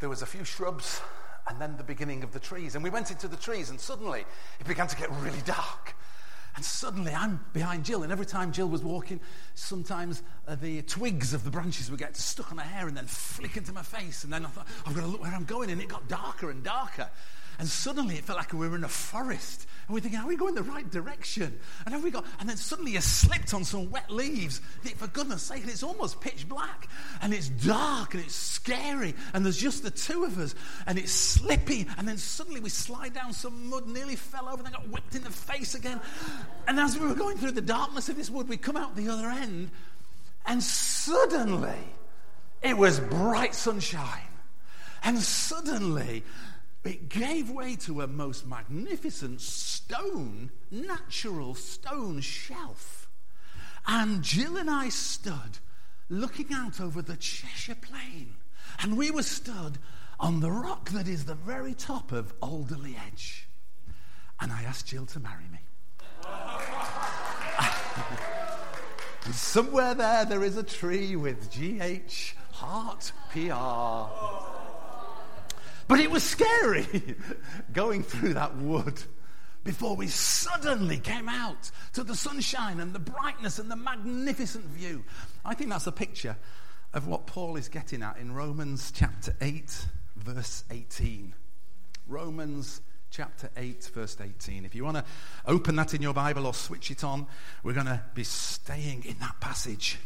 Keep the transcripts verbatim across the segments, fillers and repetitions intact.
there was a few shrubs and then the beginning of the trees. And we went into the trees and suddenly it began to get really dark. And suddenly I'm behind Jill, and every time Jill was walking, sometimes uh, the twigs of the branches would get stuck on her hair and then flick into my face. And then I thought, I've got to look where I'm going, and it got darker and darker. And suddenly it felt like we were in a forest. And we're thinking, are we going the right direction? And have we got? And then suddenly you slipped on some wet leaves. For goodness sake, and it's almost pitch black. And it's dark and it's scary. And there's just the two of us. And it's slippy. And then suddenly we slide down some mud, nearly fell over, and then got whipped in the face again. And as we were going through the darkness of this wood, we come out the other end. And suddenly it was bright sunshine. And suddenly it gave way to a most magnificent stone, natural stone shelf. And Jill and I stood looking out over the Cheshire Plain. And we were stood on the rock that is the very top of Alderley Edge. And I asked Jill to marry me. And somewhere there, there is a tree with G H Heart P R. But it was scary going through that wood before we suddenly came out to the sunshine and the brightness and the magnificent view. I think that's a picture of what Paul is getting at in Romans chapter eight, verse eighteen. Romans chapter eight, verse eighteen. If you want to open that in your Bible or switch it on, we're going to be staying in that passage.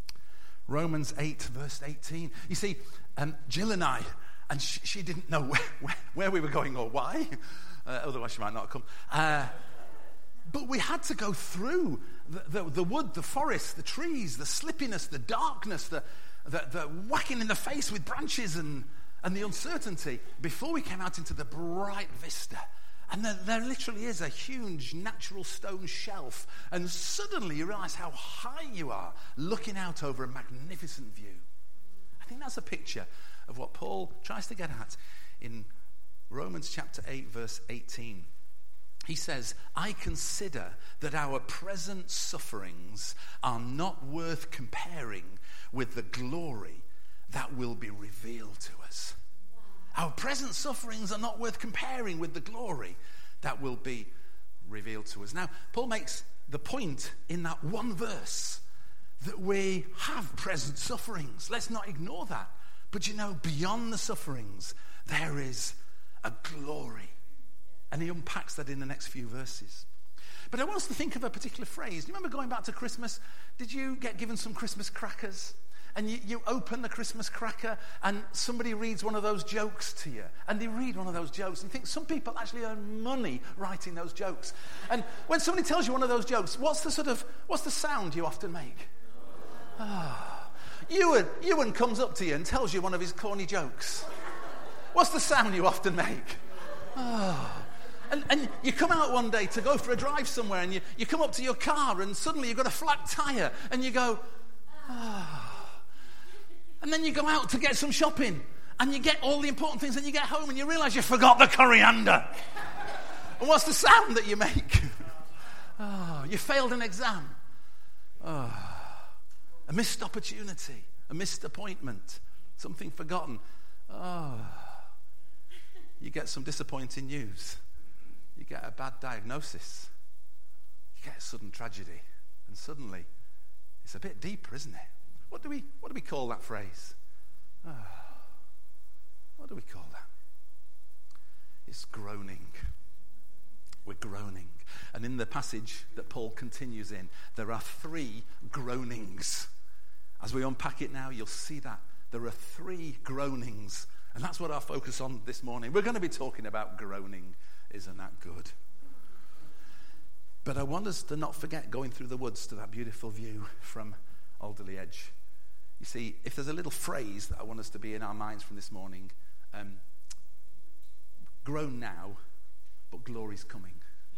Romans eight, verse eighteen. You see, um, Jill and I, and she, she didn't know where, where, where we were going or why. Uh, otherwise she might not have come. Uh, but we had to go through the, the, the wood, the forest, the trees, the slippiness, the darkness, the, the, the whacking in the face with branches and, and the uncertainty before we came out into the bright vista. And there, there literally is a huge natural stone shelf. And suddenly you realize how high you are looking out over a magnificent view. I think that's a picture of what Paul tries to get at in Romans chapter eight, verse eighteen. He says, I consider that our present sufferings are not worth comparing with the glory that will be revealed to us. Our present sufferings are not worth comparing with the glory that will be revealed to us. Now, Paul makes the point in that one verse that we have present sufferings. Let's not ignore that. But you know, beyond the sufferings, there is a glory. And he unpacks that in the next few verses. But I want us to think of a particular phrase. Do you remember going back to Christmas? Did you get given some Christmas crackers? And you, you open the Christmas cracker and somebody reads one of those jokes to you. And they read one of those jokes and you think some people actually earn money writing those jokes. And when somebody tells you one of those jokes, what's the sort of, what's the sound you often make? Ah. Ewan, Ewan comes up to you and tells you one of his corny jokes. What's the sound you often make? Oh. And, and you come out one day to go for a drive somewhere and you, you come up to your car and suddenly you've got a flat tyre and you go, oh. And then you go out to get some shopping and you get all the important things and you get home and you realise you forgot the coriander. And what's the sound that you make? Oh, you failed an exam. Oh. A missed opportunity, a missed appointment, something forgotten. Oh, you get some disappointing news. You get a bad diagnosis. You get a sudden tragedy. And suddenly, it's a bit deeper, isn't it? What do we, what do we call that phrase? Oh, what do we call that? It's groaning. We're groaning. And in the passage that Paul continues in, there are three groanings. As we unpack it now, you'll see that there are three groanings. And that's what our focus on this morning. We're going to be talking about groaning. Isn't that good? But I want us to not forget going through the woods to that beautiful view from Alderley Edge. You see, if there's a little phrase that I want us to be in our minds from this morning, um, groan now, but glory's coming.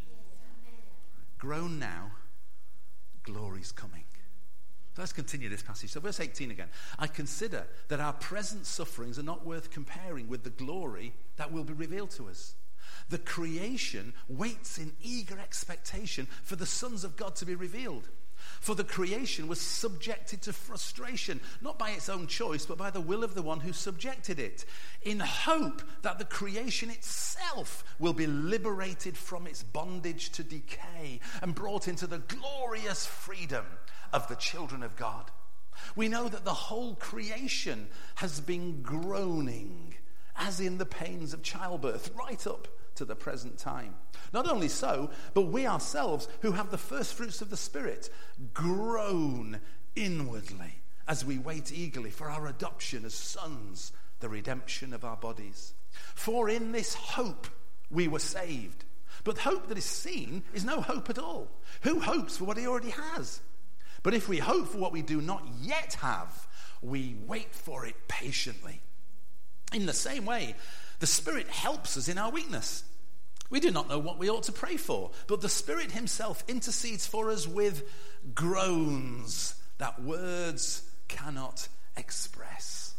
Groan now, glory's coming. So let's continue this passage. So verse eighteen again. I consider that our present sufferings are not worth comparing with the glory that will be revealed to us. The creation waits in eager expectation for the sons of God to be revealed. For the creation was subjected to frustration, not by its own choice, but by the will of the one who subjected it, in hope that the creation itself will be liberated from its bondage to decay and brought into the glorious freedom of the children of God. We know that the whole creation has been groaning, as in the pains of childbirth, right up to the present time. Not only so, but we ourselves, who have the first fruits of the Spirit, groan inwardly as we wait eagerly for our adoption as sons, the redemption of our bodies. For in this hope we were saved. But hope that is seen is no hope at all. Who hopes for what he already has? But if we hope for what we do not yet have, we wait for it patiently. In the same way, the Spirit helps us in our weakness. We do not know what we ought to pray for, but the Spirit himself intercedes for us with groans that words cannot express.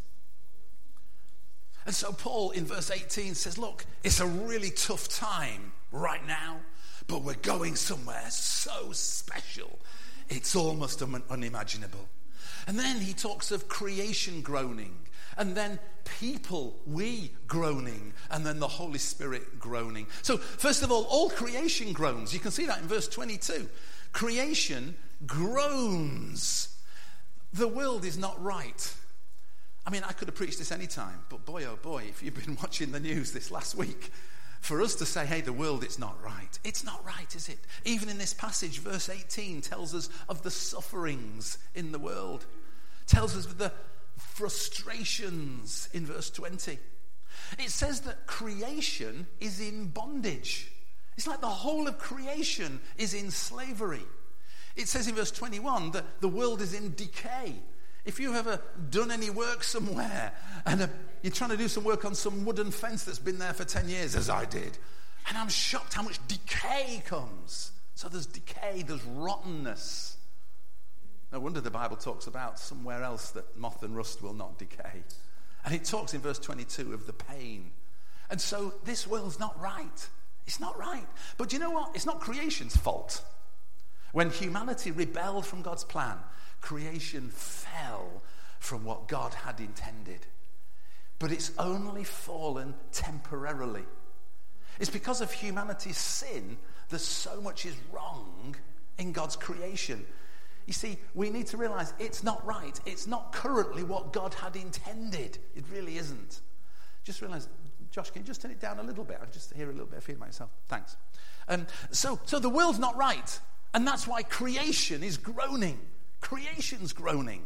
And so Paul in verse eighteen says, look, it's a really tough time right now, but we're going somewhere so special, it's almost un- unimaginable. And then he talks of creation groaning, and then people, we groaning, and then the Holy Spirit groaning. So first of all, all creation groans. You can see that in verse twenty-two. Creation groans. The world is not right. I mean, I could have preached this any time, but boy, oh boy, if you've been watching the news this last week, for us to say, hey, the world, it's not right. It's not right, is it? Even in this passage, verse eighteen tells us of the sufferings in the world. Tells us of the frustrations in verse twenty. It says that creation is in bondage. It's like the whole of creation is in slavery. It says in verse twenty-one that the world is in decay. If you've ever done any work somewhere and you're trying to do some work on some wooden fence that's been there for ten years, as I did, and I'm shocked how much decay comes. So there's decay, there's rottenness. No wonder the Bible talks about somewhere else that moth and rust will not decay. And it talks in verse twenty-two of the pain. And so this world's not right. It's not right. But do you know what? It's not creation's fault. When humanity rebelled from God's plan, creation fell from what God had intended. But it's only fallen temporarily. It's because of humanity's sin that so much is wrong in God's creation. You see, we need to realize it's not right. It's not currently what God had intended. It really isn't. Just realize, Josh, can you just turn it down a little bit? I just hear a little bit of fear myself. Thanks. Um, so, so the world's not right. And that's why creation is groaning. Creation's groaning.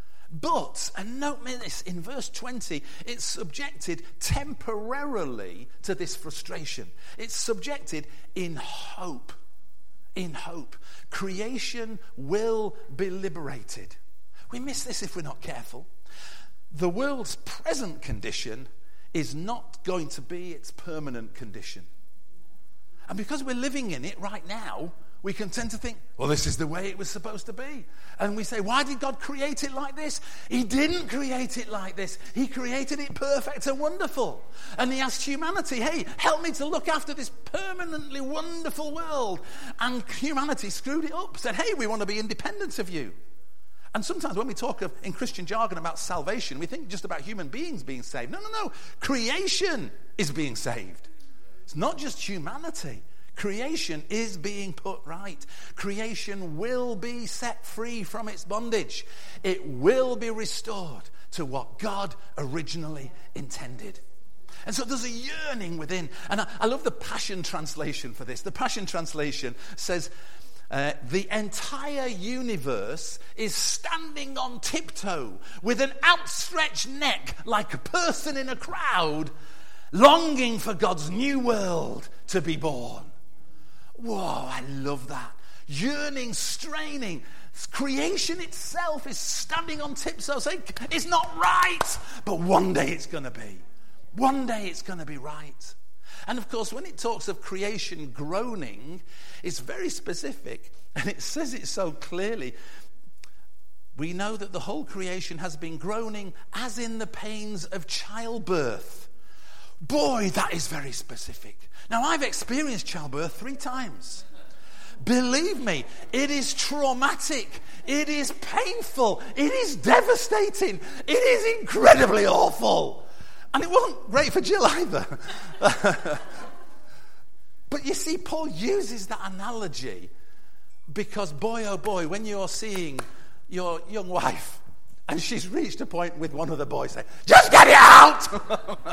But, and note me this, in verse twenty, it's subjected temporarily to this frustration. It's subjected in hope. In hope. Creation will be liberated. We miss this if we're not careful. The world's present condition is not going to be its permanent condition. And because we're living in it right now, we can tend to think, well, this is the way it was supposed to be. And we say, why did God create it like this? He didn't create it like this. He created it perfect and wonderful. And he asked humanity, hey, help me to look after this permanently wonderful world. And humanity screwed it up, said, hey, we want to be independent of you. And sometimes when we talk of, in Christian jargon about salvation, we think just about human beings being saved. No, no, no. Creation is being saved. It's not just humanity. Creation is being put right. Creation will be set free from its bondage. It will be restored to what God originally intended. And so there's a yearning within. And I, I love the Passion Translation for this. The Passion Translation says, uh, the entire universe is standing on tiptoe with an outstretched neck like a person in a crowd, longing for God's new world to be born. Whoa, I love that. Yearning, straining. Creation itself is standing on tiptoe saying, it's not right, but one day it's going to be. One day it's going to be right. And of course, when it talks of creation groaning, it's very specific, and it says it so clearly. We know that the whole creation has been groaning as in the pains of childbirth. Boy, that is very specific. Now, I've experienced childbirth three times. Believe me, it is traumatic. It is painful. It is devastating. It is incredibly awful. And it wasn't great for Jill either. But you see, Paul uses that analogy because, boy, oh boy, when you're seeing your young wife and she's reached a point with one of the boys saying, just get it out!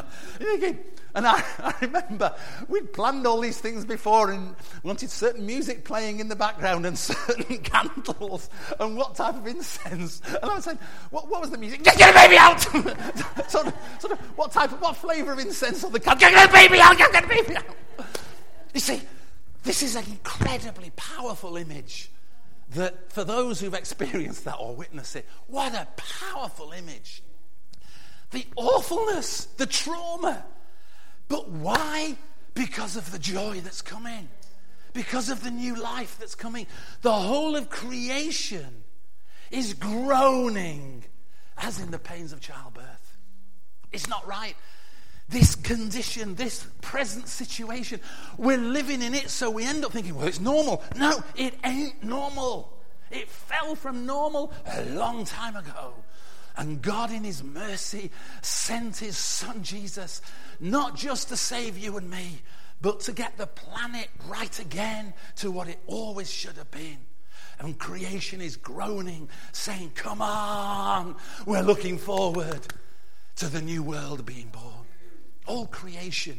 And I, I remember we'd planned all these things before and wanted certain music playing in the background and certain candles and what type of incense. And I was saying, what, what was the music? Get your baby out! sort, of, sort of, what type of, what flavour of incense on the candle? Get your baby out! Get your baby out! You see, this is an incredibly powerful image that for those who've experienced that or witnessed it, what a powerful image. The awfulness, the trauma. But why? Because of the joy that's coming. Because of the new life that's coming. The whole of creation is groaning as in the pains of childbirth. It's not right. This condition, this present situation, we're living in it, so we end up thinking, well, it's normal. No, it ain't normal. It fell from normal a long time ago. And God in his mercy sent his son Jesus, not just to save you and me, but to get the planet right again to what it always should have been. And creation is groaning, saying, come on, we're looking forward to the new world being born. All creation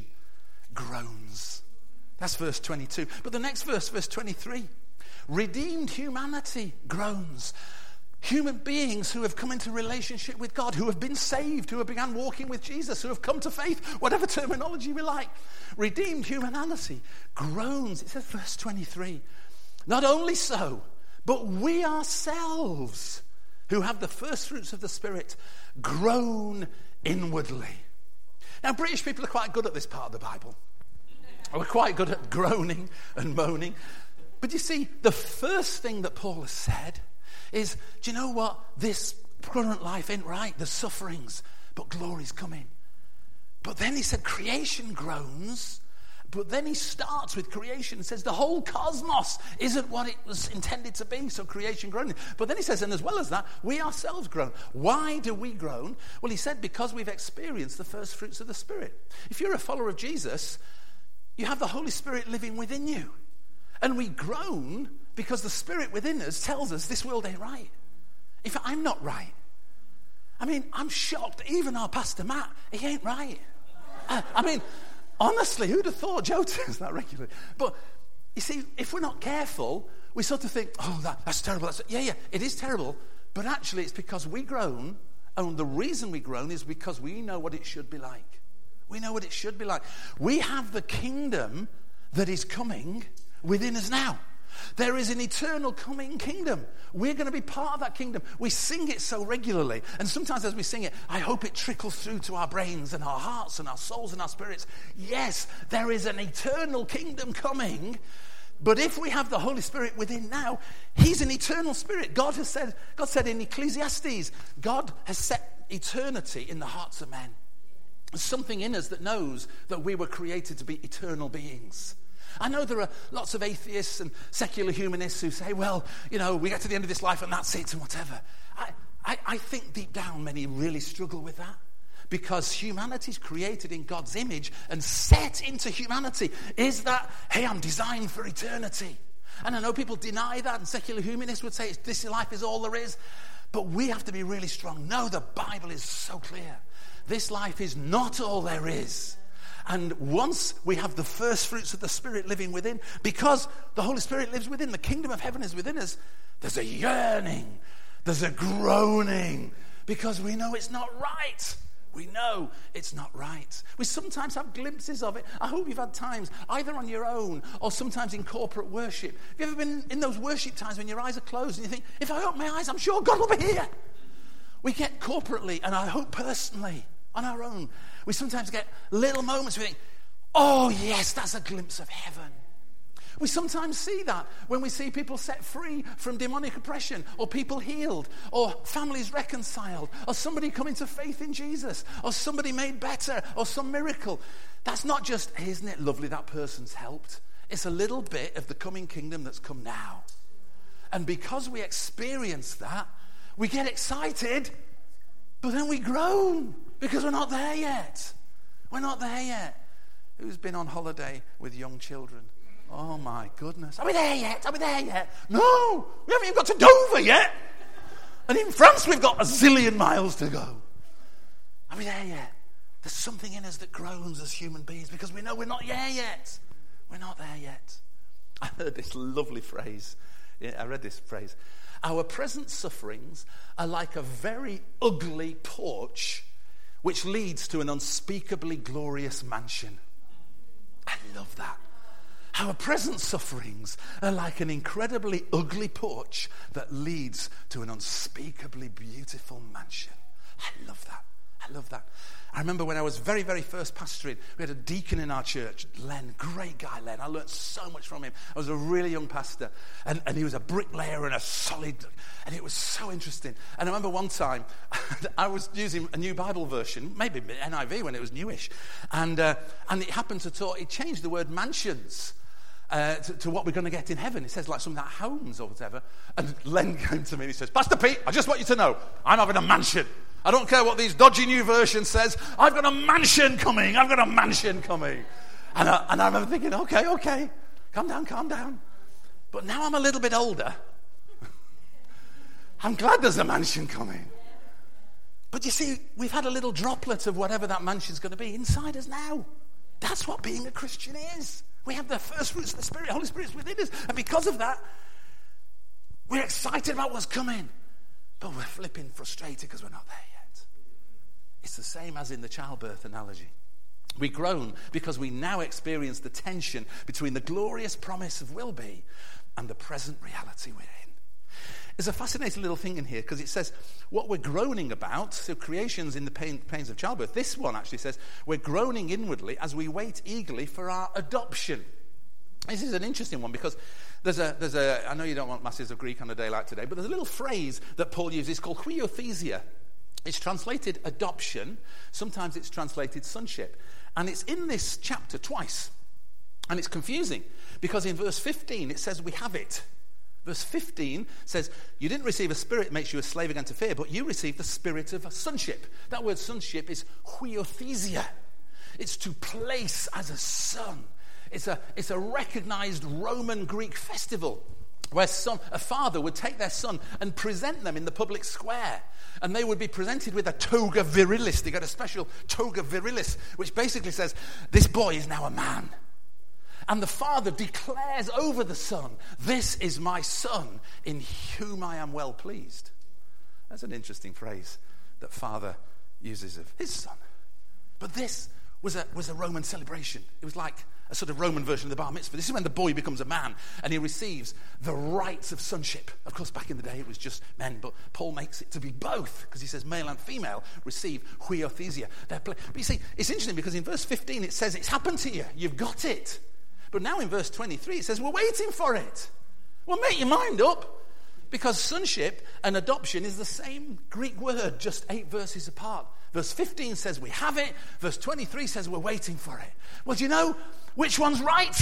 groans. That's verse twenty-two. But the next verse, verse twenty-three. Redeemed humanity groans. Human beings who have come into relationship with God, who have been saved, who have begun walking with Jesus, who have come to faith, whatever terminology we like. Redeemed humanity groans. It says verse twenty-three. Not only so, but we ourselves, who have the first fruits of the Spirit, groan inwardly. Now, British people are quite good at this part of the Bible. We're quite good at groaning and moaning. But you see, the first thing that Paul has said is, do you know what? This current life ain't right. There's sufferings, but glory's coming. But then he said creation groans. But then he starts with creation and says the whole cosmos isn't what it was intended to be, so creation groaning. But then he says, and as well as that, we ourselves groan. Why do we groan? Well, he said because we've experienced the first fruits of the Spirit. If you're a follower of Jesus, you have the Holy Spirit living within you. And we groan because the Spirit within us tells us this world ain't right. In fact, I'm not right. I mean, I'm shocked. Even our Pastor Matt, he ain't right. I, I mean... Honestly, who'd have thought? Joe does that regularly. But you see, if we're not careful, we sort of think, oh, that, that's terrible. That's, yeah, yeah, it is terrible. But actually, it's because we groan. And the reason we groan is because we know what it should be like. We know what it should be like. We have the kingdom that is coming within us now. There is an eternal coming kingdom. We're going to be part of that kingdom. We sing it so regularly. And sometimes as we sing it, I hope it trickles through to our brains and our hearts and our souls and our spirits. Yes, there is an eternal kingdom coming. But if we have the Holy Spirit within now, he's an eternal spirit. God has said, God said in Ecclesiastes, God has set eternity in the hearts of men. There's something in us that knows that we were created to be eternal beings. I know there are lots of atheists and secular humanists who say, well, you know, we get to the end of this life and that's it and whatever. I, I, I think deep down many really struggle with that because humanity is created in God's image and set into humanity is that, hey, I'm designed for eternity. And I know people deny that and secular humanists would say this life is all there is. But we have to be really strong. No, the Bible is so clear. This life is not all there is. And once we have the first fruits of the Spirit living within, because the Holy Spirit lives within, the kingdom of heaven is within us, there's a yearning, there's a groaning, because we know it's not right. We know it's not right. We sometimes have glimpses of it. I hope you've had times, either on your own or sometimes in corporate worship. Have you ever been in those worship times when your eyes are closed and you think, if I open my eyes, I'm sure God will be here? We get corporately, and I hope personally, on our own, we sometimes get little moments where we think, oh yes, that's a glimpse of heaven. We sometimes see that when we see people set free from demonic oppression, or people healed, or families reconciled, or somebody coming to faith in Jesus, or somebody made better, or some miracle. That's not just, hey, isn't it lovely that person's helped? It's a little bit of the coming kingdom that's come now. And because we experience that, we get excited, but then we groan because we're not there yet. We're not there yet. Who's been on holiday with young children? Oh my goodness. Are we there yet? Are we there yet? No, we haven't even got to Dover yet. And in France we've got a zillion miles to go. Are we there yet? There's something in us that groans as human beings because we know we're not there yet. We're not there yet. I heard this lovely phrase. I read this phrase. Our present sufferings are like a very ugly porch which leads to an unspeakably glorious mansion. I love that. Our present sufferings are like an incredibly ugly porch that leads to an unspeakably beautiful mansion. I love that. I love that. I remember when I was very, very first pastoring, we had a deacon in our church, Len, great guy, Len. I learned so much from him. I was a really young pastor, and, and he was a bricklayer and a solid, and it was so interesting. And I remember one time, I was using a new Bible version, maybe N I V when it was newish, and uh, and it happened to talk, it changed the word mansions uh, to, to what we're going to get in heaven. It says like something like homes or whatever. And Len came to me and he says, Pastor Pete, I just want you to know, I'm having a mansion. I don't care what these dodgy new versions says. I've got a mansion coming. I've got a mansion coming. And I, and I remember thinking, okay, okay, calm down, calm down. But now I'm a little bit older. I'm glad there's a mansion coming. But you see, we've had a little droplet of whatever that mansion's going to be inside us now. That's what being a Christian is. We have the first fruits of the Spirit. Holy Spirit's within us. And because of that, we're excited about what's coming. But we're flipping frustrated because we're not there yet. It's the same as in the childbirth analogy. We groan because we now experience the tension between the glorious promise of will be and the present reality we're in. There's a fascinating little thing in here because it says what we're groaning about, so creation's in the pain, pains of childbirth. This one actually says we're groaning inwardly as we wait eagerly for our adoption. This is an interesting one because there's a, there's a, I know you don't want masses of Greek on a day like today, but there's a little phrase that Paul uses called huiothesia. It's translated adoption. Sometimes it's translated sonship. And it's in this chapter twice. And it's confusing because in verse fifteen it says we have it. Verse fifteen says, you didn't receive a spirit that makes you a slave again to fear, but you received the spirit of sonship. That word sonship is huiothesia. It's to place as a son. It's a, it's a recognized Roman Greek festival where some, a father would take their son and present them in the public square. And they would be presented with a toga virilis. They got a special toga virilis, which basically says, this boy is now a man. And the father declares over the son, this is my son in whom I am well pleased. That's an interesting phrase that father uses of his son. But this was a, was a Roman celebration. It was like a sort of Roman version of the bar mitzvah. This is when the boy becomes a man and he receives the rights of sonship. Of course, back in the day, it was just men, but Paul makes it to be both because he says male and female receive huiothesia. But you see, it's interesting because in verse fifteen, it says it's happened to you. You've got it. But now in verse twenty-three, it says we're waiting for it. Well, make your mind up because sonship and adoption is the same Greek word, just eight verses apart. Verse fifteen says we have it. Verse twenty-three says we're waiting for it. Well, do you know which one's right?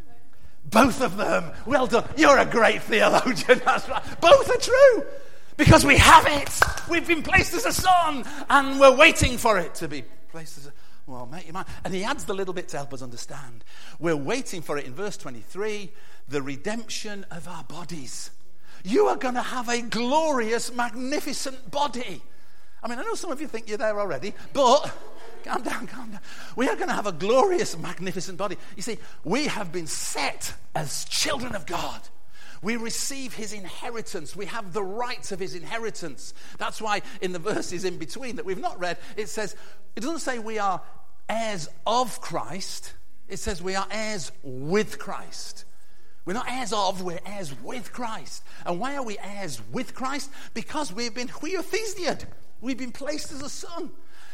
Both of them. Well done. You're a great theologian. That's right. Both are true because we have it. We've been placed as a son and we're waiting for it to be placed as a... Well, make your mind. And he adds the little bit to help us understand. We're waiting for it in verse twenty-three, the redemption of our bodies. You are going to have a glorious, magnificent body. I mean, I know some of you think you're there already, but calm down, calm down. We are going to have a glorious, magnificent body. You see, we have been set as children of God. We receive his inheritance. We have the rights of his inheritance. That's why in the verses in between that we've not read, it says, it doesn't say we are heirs of Christ. It says we are heirs with Christ. We're not heirs of, we're heirs with Christ. And why are we heirs with Christ? Because we've been huiothesiad. We've been placed as a son.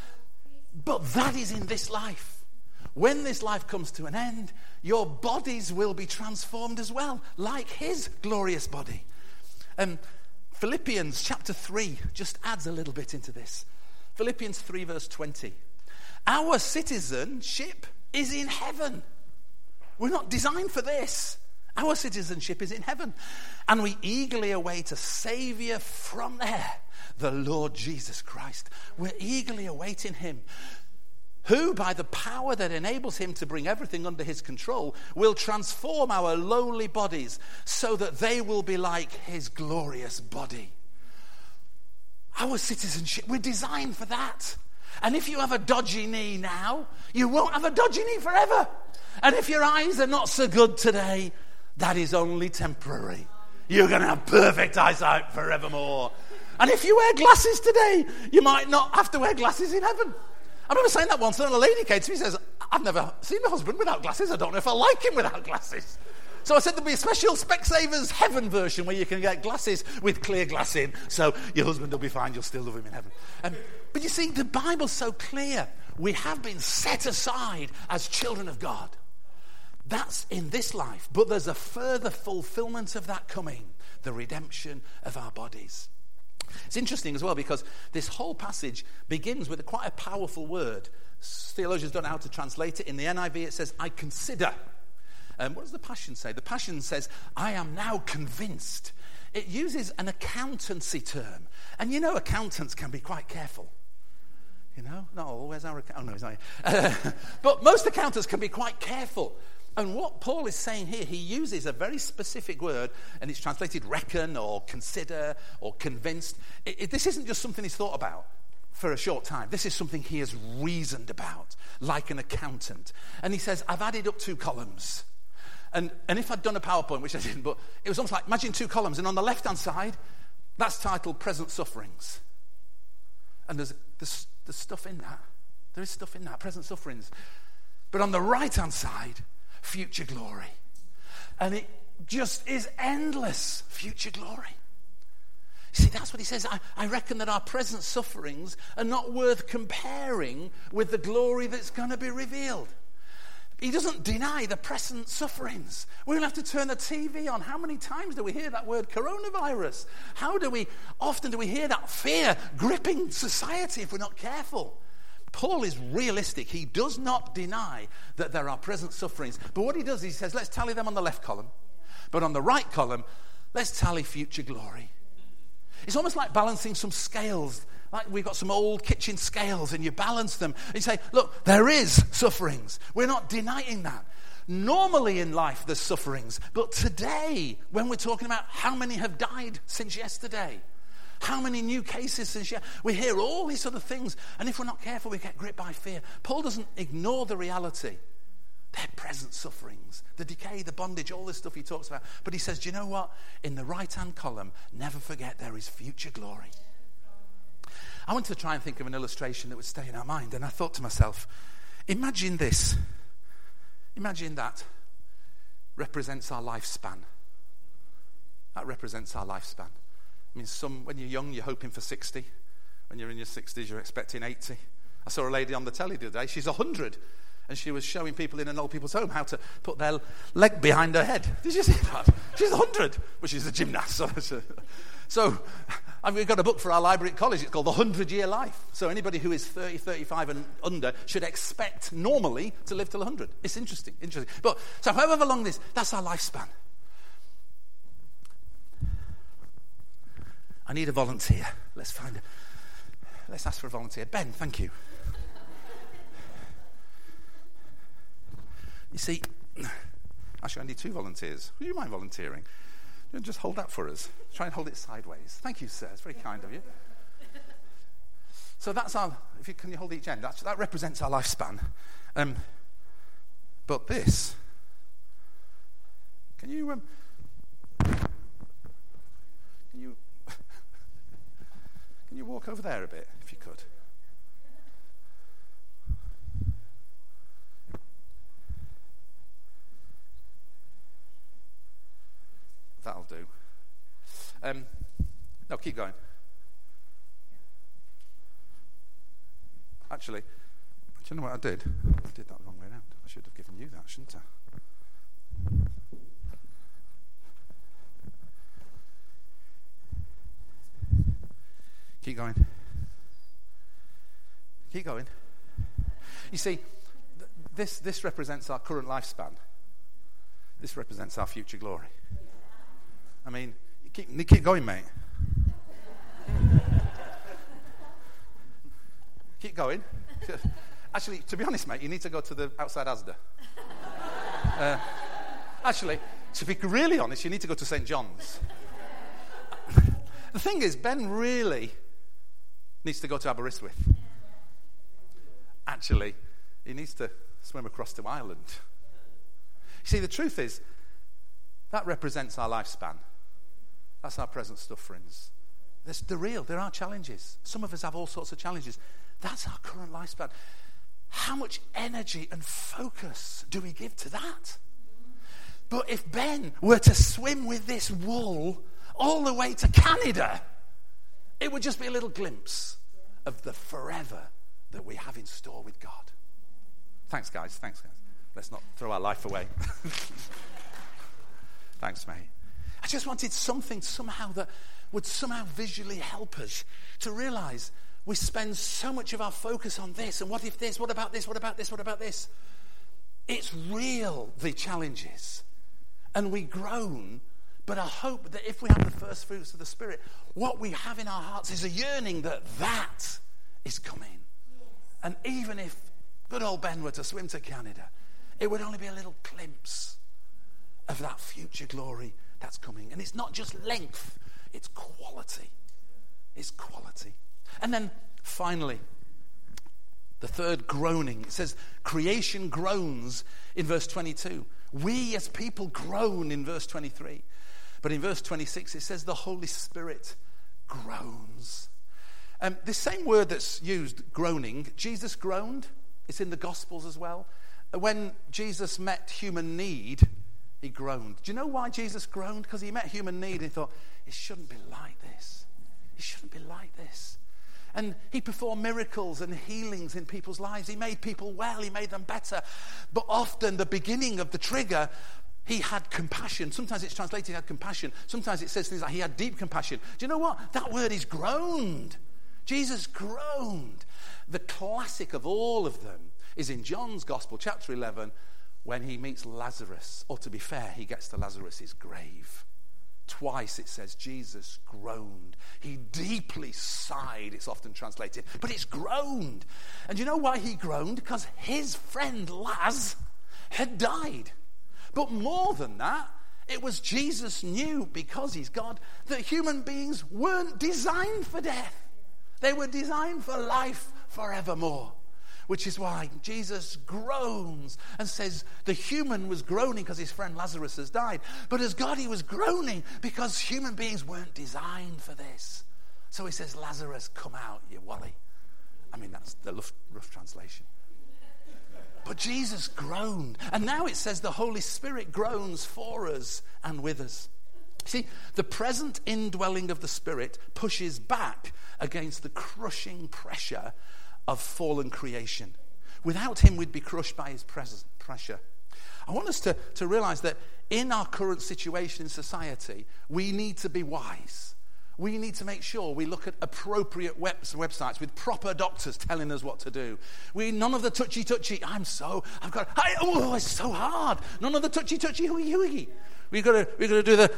But that is in this life. When this life comes to an end, your bodies will be transformed as well, like his glorious body. Um, Philippians chapter three just adds a little bit into this. Philippians three verse twenty. Our citizenship is in heaven. We're not designed for this. Our citizenship is in heaven. And we eagerly await a Savior from there, the Lord Jesus Christ. We're eagerly awaiting him, who, by the power that enables him to bring everything under his control, will transform our lowly bodies so that they will be like his glorious body. Our citizenship, we're designed for that. And if you have a dodgy knee now, you won't have a dodgy knee forever. And if your eyes are not so good today, that is only temporary. You're going to have perfect eyesight forevermore. And if you wear glasses today, you might not have to wear glasses in heaven. I remember saying that once, and a lady came to me and says, I've never seen my husband without glasses. I don't know if I like him without glasses. So I said there'll be a special Specsavers Heaven version where you can get glasses with clear glass in, so your husband will be fine, you'll still love him in heaven. Um, but you see, the Bible's so clear. We have been set aside as children of God. That's in this life, but there's a further fulfillment of that coming, the redemption of our bodies. It's interesting as well because this whole passage begins with a quite a powerful word. Theologians don't know how to translate it. In the N I V it says, I consider. Um, what does the Passion say? The Passion says, I am now convinced. It uses an accountancy term. And you know accountants can be quite careful. You know, not always our account. Oh, no, he's not here. Uh, but most accountants can be quite careful. And what Paul is saying here, he uses a very specific word, and it's translated reckon or consider or convinced. It, it, this isn't just something he's thought about for a short time. This is something he has reasoned about, like an accountant. And he says, I've added up two columns. And, and if I'd done a PowerPoint, which I didn't, but it was almost like, imagine two columns, and on the left-hand side, that's titled Present Sufferings. And there's, there's, there's stuff in that. There is stuff in that, present sufferings. But on the right-hand side, future glory. And it just is endless future glory. You see, that's what he says. I, I reckon that our present sufferings are not worth comparing with the glory that's going to be revealed. He doesn't deny the present sufferings. We'll have to turn the T V on. How many times do we hear that word coronavirus? How do we, often do we hear that fear gripping society if we're not careful? Paul is realistic. He does not deny that there are present sufferings. But what he does, he says, let's tally them on the left column. But on the right column, let's tally future glory. It's almost like balancing some scales. Like we've got some old kitchen scales and you balance them. And you say, look, there is sufferings. We're not denying that. Normally in life there's sufferings. But today, when we're talking about how many have died since yesterday, how many new cases since yesterday, we hear all these other things. And if we're not careful, we get gripped by fear. Paul doesn't ignore the reality. They're present sufferings. The decay, the bondage, all this stuff he talks about. But he says, do you know what? In the right-hand column, never forget there is future glory. I wanted to try and think of an illustration that would stay in our mind. And I thought to myself, imagine this. Imagine that represents our lifespan. That represents our lifespan. I mean, some when you're young, you're hoping for sixty. When you're in your sixties, you're expecting eighty. I saw a lady on the telly the other day. She's one hundred. And she was showing people in an old people's home how to put their leg behind her head. Did you see that? She's one hundred, but she's a gymnast. So, so we've got a book for our library at college. It's called The hundred-Year Life. So anybody who is thirty, thirty-five and under should expect normally to live till one hundred. It's interesting, interesting. But so however long this, that's our lifespan. I need a volunteer. Let's find a, let's ask for a volunteer. Ben, thank you. You see, actually I need two volunteers. Would you mind volunteering? You just hold that for us. Try and hold it sideways. Thank you, sir. It's very kind of you. So that's our, if you can you hold each end? That's, that represents our lifespan. Um, but this, can you, um, can you, can you walk over there a bit, if you could? That'll do. Um, no, keep going. Actually, do you know what I did? I did that the wrong way around. I should have given you that, shouldn't I? Keep going. Keep going. You see, th- this this represents our current lifespan. This represents our future glory. I mean, you keep, you keep going, mate. Keep going. Actually, to be honest, mate, you need to go to the outside Asda. Uh, actually, to be really honest, you need to go to Saint John's. The thing is, Ben really needs to go to Aberystwyth. Actually, he needs to swim across to Ireland. You see, the truth is, that represents our lifespan. That's our present sufferings. There's the real. There are challenges. Some of us have all sorts of challenges. That's our current lifespan. How much energy and focus do we give to that? But if Ben were to swim with this wool all the way to Canada, it would just be a little glimpse of the forever that we have in store with God. Thanks, guys. Thanks, guys. Let's not throw our life away. Thanks, mate. I just wanted something somehow that would somehow visually help us to realize we spend so much of our focus on this, and what if this, what about this, what about this, what about this? It's real, the challenges. And we groan, but I hope that if we have the first fruits of the Spirit, what we have in our hearts is a yearning that that is coming. Yes. And even if good old Ben were to swim to Canada, it would only be a little glimpse of that future glory that's coming. And it's not just length, it's quality. It's quality. And then finally, the third groaning. It says creation groans in verse twenty-two. We as people groan in verse twenty-three. But in verse twenty-six it says the Holy Spirit groans. Um, this same word that's used, groaning, Jesus groaned. It's in the Gospels as well. When Jesus met human need, he groaned. Do you know why Jesus groaned? Because he met human need and he thought, it shouldn't be like this. It shouldn't be like this. And he performed miracles and healings in people's lives. He made people well. He made them better. But often the beginning of the trigger, he had compassion. Sometimes it's translated he had compassion. Sometimes it says things like he had deep compassion. Do you know what? That word is groaned. Jesus groaned. The classic of all of them is in John's Gospel, chapter eleven, when he meets Lazarus. Or to be fair, he gets to Lazarus' grave. Twice it says Jesus groaned. He deeply sighed, it's often translated. But it's groaned. And you know why he groaned? Because his friend Laz had died. But more than that, it was Jesus knew, because he's God, that human beings weren't designed for death. They were designed for life forevermore. Which is why Jesus groans and says the human was groaning because his friend Lazarus has died. But as God, he was groaning because human beings weren't designed for this. So he says, Lazarus, come out, you wally. I mean, that's the rough, rough translation. But Jesus groaned. And now it says the Holy Spirit groans for us and with us. See, the present indwelling of the Spirit pushes back against the crushing pressure of fallen creation. Without him, we'd be crushed by his presence, pressure. I want us to, to realize that in our current situation in society, we need to be wise. We need to make sure we look at appropriate web, websites with proper doctors telling us what to do. We none of the touchy touchy. I'm so I've got. I, oh, it's so hard. None of the touchy touchy hooey hooey. We've got to we've got to do the.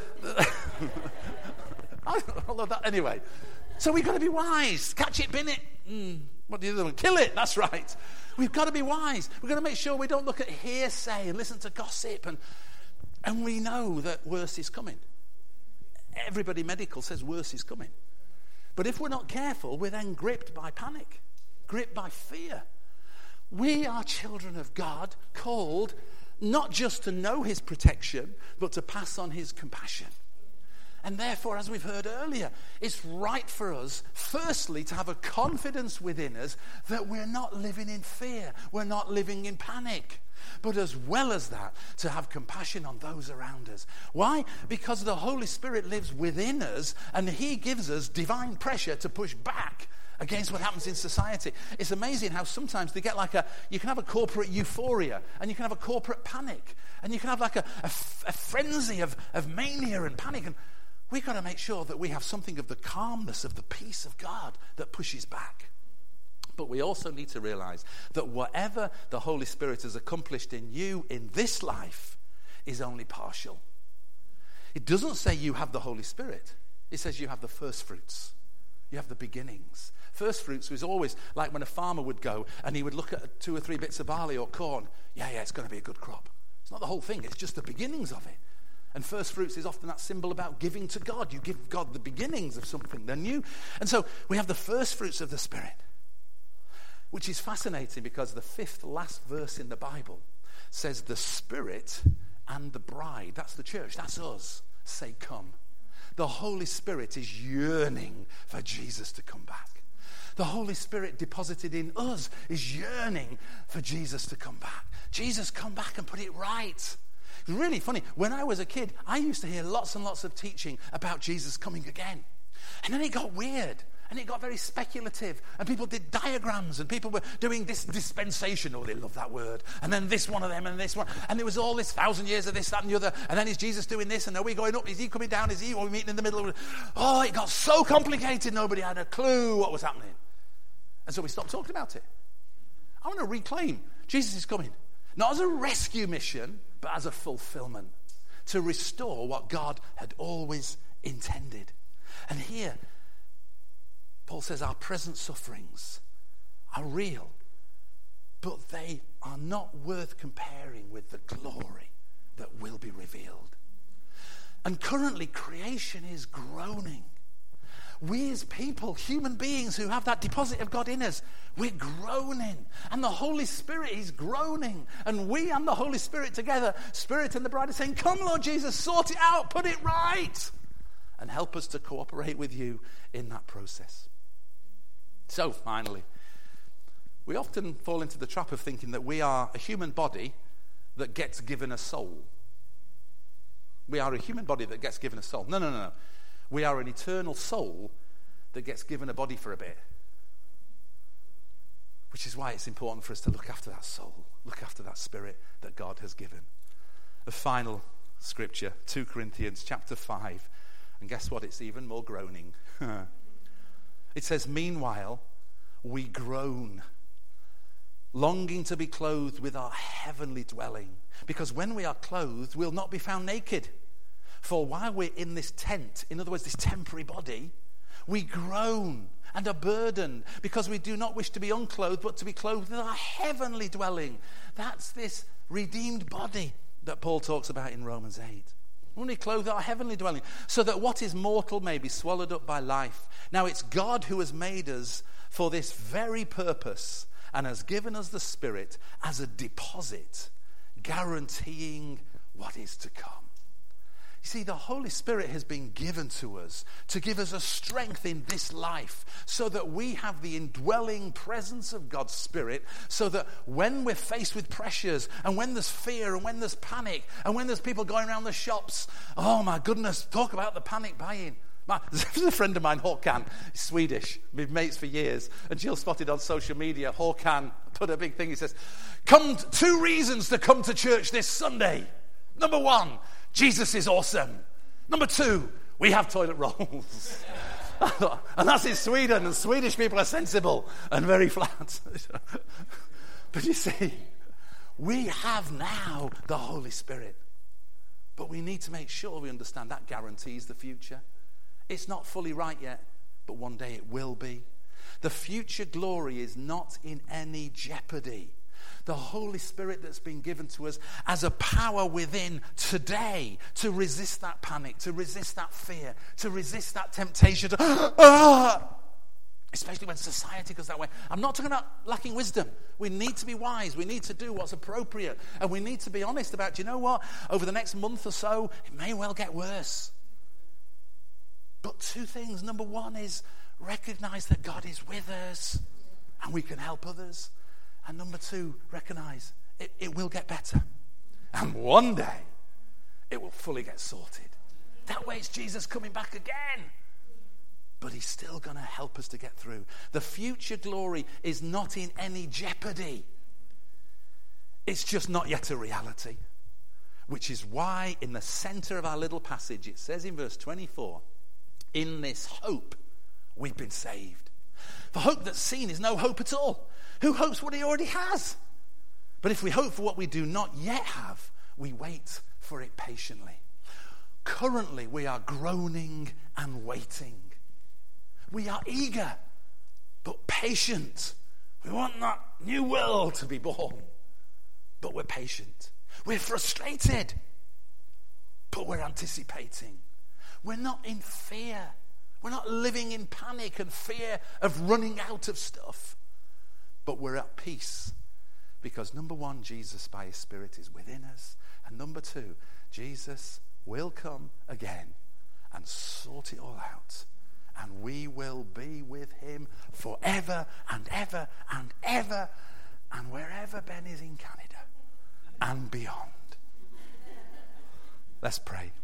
Although that anyway. So we've got to be wise. Catch it, bin it. Mm. What do you do? Kill it. That's right. We've got to be wise. We've got to make sure we don't look at hearsay and listen to gossip. And, and we know that worse is coming. Everybody medical says worse is coming. But if we're not careful, we're then gripped by panic, gripped by fear. We are children of God, called not just to know his protection, but to pass on his compassion. And therefore, as we've heard earlier, it's right for us, firstly, to have a confidence within us that we're not living in fear. We're not living in panic. But as well as that, to have compassion on those around us. Why? Because the Holy Spirit lives within us, and he gives us divine pressure to push back against what happens in society. It's amazing how sometimes they get like a, you can have a corporate euphoria, and you can have a corporate panic, and you can have like a, a, a frenzy of, of mania and panic. And we've got to make sure that we have something of the calmness, of the peace of God that pushes back. But we also need to realize that whatever the Holy Spirit has accomplished in you in this life, is only partial. It doesn't say you have the Holy Spirit. It says you have the first fruits. You have the beginnings. First fruits was always like when a farmer would go and he would look at two or three bits of barley or corn. Yeah, yeah, it's going to be a good crop. It's not the whole thing. It's just the beginnings of it. And first fruits is often that symbol about giving to God. You give God the beginnings of something, they're new. And so we have the first fruits of the Spirit, which is fascinating because the fifth last verse in the Bible says the Spirit and the bride, that's the church, that's us, say come. The Holy Spirit is yearning for Jesus to come back. The Holy Spirit deposited in us is yearning for Jesus to come back. Jesus, come back and put it right. It's really funny. When I was a kid, I used to hear lots and lots of teaching about Jesus coming again. And then it got weird. And it got very speculative. And people did diagrams. And people were doing this dispensation. Oh, they love that word. And then this one of them and this one. And there was all this thousand years of this, that, and the other. And then is Jesus doing this? And are we going up? Is he coming down? Is he? Are we meeting in the middle? Oh, it got so complicated. Nobody had a clue what was happening. And so we stopped talking about it. I want to reclaim Jesus is coming. Not as a rescue mission, but as a fulfillment. To restore what God had always intended. And here, Paul says our present sufferings are real, but they are not worth comparing with the glory that will be revealed. And currently creation is groaning. We as people, human beings who have that deposit of God in us, we're groaning. And the Holy Spirit is groaning. And we and the Holy Spirit together, Spirit and the bride are saying, come Lord Jesus, sort it out, put it right. And help us to cooperate with you in that process. So finally, we often fall into the trap of thinking that we are a human body that gets given a soul. We are a human body that gets given a soul. No, no, no, no. We are an eternal soul that gets given a body for a bit. Which is why it's important for us to look after that soul, look after that spirit that God has given. A final scripture, Second Corinthians chapter five. And guess what? It's even more groaning. It says, meanwhile, we groan, longing to be clothed with our heavenly dwelling. Because when we are clothed, we'll not be found naked. For while we're in this tent, in other words, this temporary body, we groan and are burdened because we do not wish to be unclothed, but to be clothed with our heavenly dwelling. That's this redeemed body that Paul talks about in Romans eight. Only clothe our heavenly dwelling, so that what is mortal may be swallowed up by life. Now it's God who has made us for this very purpose and has given us the Spirit as a deposit, guaranteeing what is to come. You see, the Holy Spirit has been given to us to give us a strength in this life so that we have the indwelling presence of God's Spirit, so that when we're faced with pressures and when there's fear and when there's panic and when there's people going around the shops, oh my goodness, talk about the panic buying. My, there's a friend of mine, Håkan, he's Swedish, we've been mates for years, and Jill spotted on social media, Håkan put a big thing, he says, come, two reasons to come to church this Sunday. Number one, Jesus is awesome. Number two, we have toilet rolls. And that's in Sweden, and Swedish people are sensible and very flat. But you see, we have now the Holy Spirit. But we need to make sure we understand that guarantees the future. It's not fully right yet, but one day it will be. The future glory is not in any jeopardy. The Holy Spirit that's been given to us as a power within today to resist that panic, to resist that fear, to resist that temptation to, ah! Especially when society goes that way. I'm not talking about lacking wisdom. We need to be wise. We need to do what's appropriate. And we need to be honest about, do you know what? Over the next month or so, it may well get worse. But two things. Number one is recognize that God is with us and we can help others. And number two, recognize it, it will get better. And one day, it will fully get sorted. That way it's Jesus coming back again. But he's still going to help us to get through. The future glory is not in any jeopardy. It's just not yet a reality. Which is why in the center of our little passage, it says in verse twenty-four, in this hope we've been saved. For hope that's seen is no hope at all. Who hopes what he already has? But if we hope for what we do not yet have, we wait for it patiently. Currently, we are groaning and waiting. We are eager, but patient. We want that new world to be born, but we're patient. We're frustrated, but we're anticipating. We're not in fear. We're not living in panic and fear of running out of stuff, but we're at peace. Because number one, Jesus by his Spirit is within us. And number two, Jesus will come again and sort it all out. And we will be with him forever and ever and ever and wherever Ben is in Canada and beyond. Let's pray.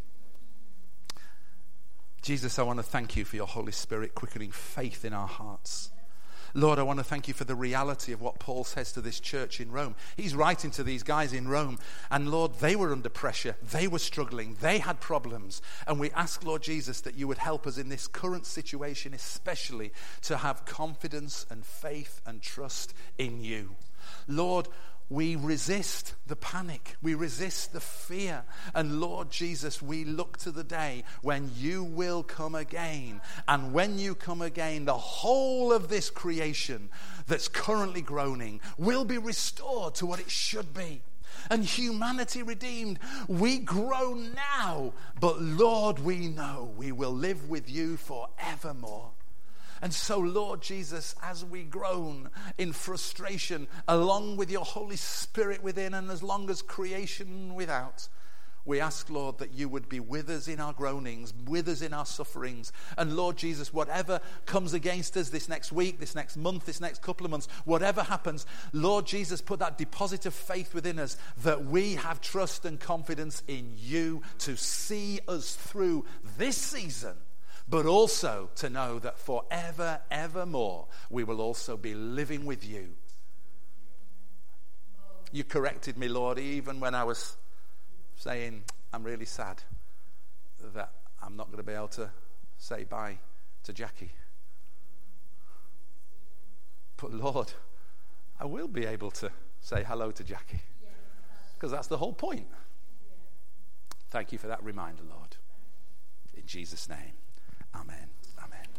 Jesus, I want to thank you for your Holy Spirit quickening faith in our hearts. Lord, I want to thank you for the reality of what Paul says to this church in Rome. He's writing to these guys in Rome. And Lord, they were under pressure. They were struggling. They had problems. And we ask, Lord Jesus, that you would help us in this current situation, especially to have confidence and faith and trust in you. Lord, we resist the panic. We resist the fear. And Lord Jesus, we look to the day when you will come again. And when you come again, the whole of this creation that's currently groaning will be restored to what it should be. And humanity redeemed. We groan now, but Lord, we know we will live with you forevermore. And so, Lord Jesus, as we groan in frustration, along with your Holy Spirit within and as long as creation without, we ask, Lord, that you would be with us in our groanings, with us in our sufferings. And Lord Jesus, whatever comes against us this next week, this next month, this next couple of months, whatever happens, Lord Jesus, put that deposit of faith within us that we have trust and confidence in you to see us through this season. But also to know that forever, evermore, we will also be living with you. You corrected me, Lord, even when I was saying, I'm really sad that I'm not going to be able to say bye to Jackie. But Lord, I will be able to say hello to Jackie. Because that's the whole point. Thank you for that reminder, Lord. In Jesus' name. Amen. Amen.